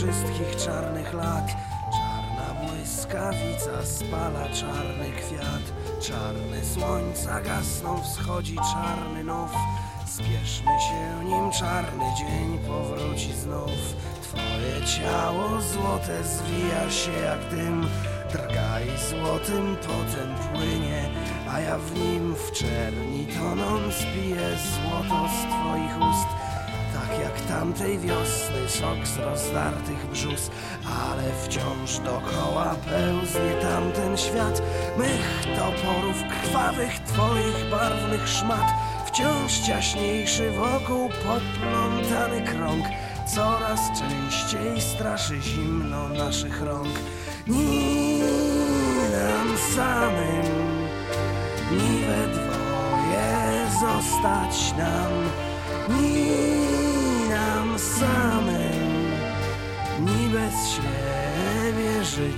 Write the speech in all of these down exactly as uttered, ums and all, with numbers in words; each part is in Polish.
wszystkich czarnych lat. Czarna błyskawica spala czarny kwiat. Czarne słońca gasną, wschodzi czarny nów. Spieszmy się, nim czarny dzień powróci znów. Twoje ciało złote zwija się jak dym. Drga i złotym potem płynie, a ja w nim w czerni tonąc piję złoto z twoich ust. Tak jak tamtej wiosny sok z rozdartych brzus, ale wciąż dokoła pełznie tamten świat. Mych toporów krwawych, twoich barwnych szmat. Wciąż ciaśniejszy wokół poplątany krąg. Coraz częściej straszy zimno naszych rąk. Ni nam samym, ni we dwoje zostać nam. Ni nam samym, ni bez siebie żyć.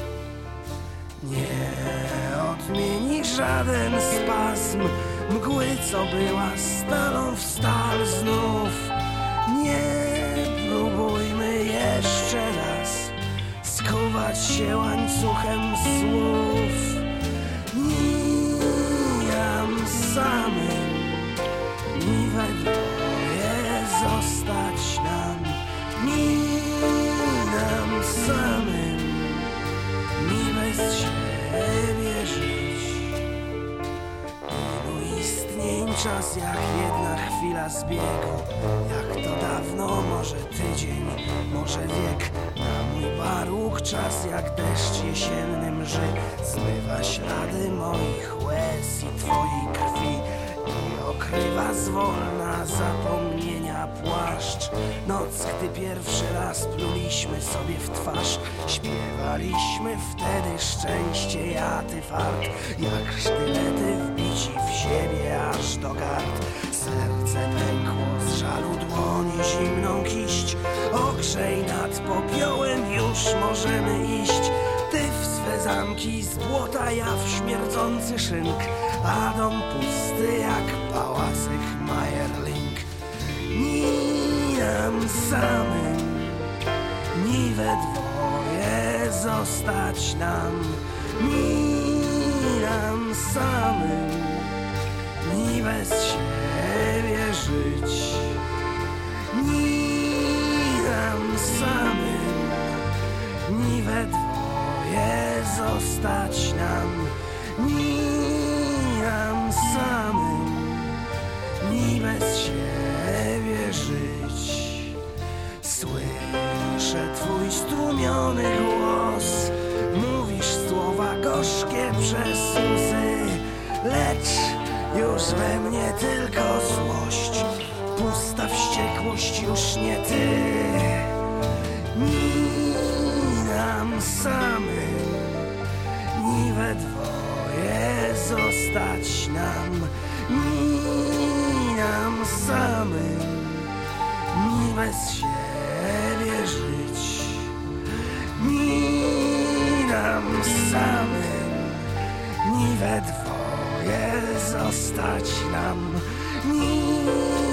Nie odmieni żaden spazm mgły, co była stalą w stal znów. Nie próbujmy jeszcze raz skuwać się łańcuchem słów. Ni nam samym, ni we dwoje zostać nam. Ni nam samym, ni bez siebie żyć. Ilu istnień czas jak jedna chwila zbiegu. Jak to dawno, może tydzień, może wiek. Na mój baruch czas jak deszcz jesienny mrzy. Zmywa ślady moich łez i twojej krwi i okrywa zwolna zapomnienia płaszcz. Noc, gdy pierwszy raz pluliśmy sobie w twarz. Śpiewaliśmy wtedy szczęście, ja ty fart. Jak sztylety wbici w siebie aż do gard. Serce pękło z żalu, dłoni zimną kiść. Ogrzej nad popiołem, już możemy iść. Ty w swe zamki z błota, ja w śmierdzący szynk. A dom pusty jak pałacyk Majerling. Ni nam samym, ni we dwoje zostać nam. Ni nam samym, ni bez siebie żyć. Ni nam samym, ni we dwoje zostać nam. Ni nam samym, ni bez siebie żyć. Słyszę twój stłumiony głos. Mówisz słowa gorzkie przez łzy. Lecz już we mnie tylko złość. Pusta wściekłość, już nie ty. Ni nam samym, ni we dwoje zostać nam. Ni nam samym, ni bez siebie żyć. Ni nam samym, ni we dwoje zostać nam. Ni